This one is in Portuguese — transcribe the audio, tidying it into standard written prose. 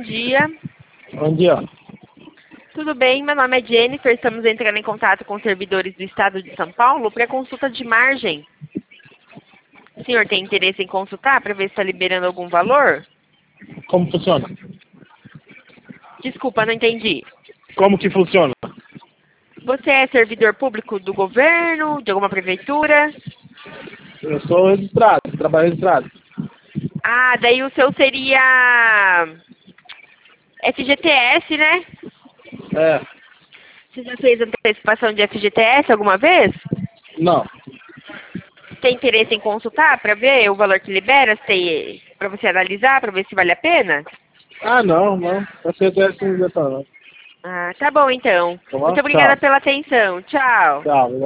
dia. Bom dia. Tudo bem? Meu nome é Jennifer. Estamos entrando em contato com os servidores do Estado de São Paulo para consulta de margem. O senhor tem interesse em consultar para ver se está liberando algum valor? Como funciona? Desculpa, não entendi. Como que funciona? Você é servidor público do governo, de alguma prefeitura? Eu sou registrado, trabalho registrado. Ah, daí o seu seria FGTS, né? É. Você já fez antecipação de FGTS alguma vez? Não. Tem interesse em consultar para ver o valor que libera, para você analisar, para ver se vale a pena? Ah, não. Você deve se inventar, não. Ah, tá bom então. Tá bom? Muito Tchau. obrigada pela atenção. Tchau. Tchau.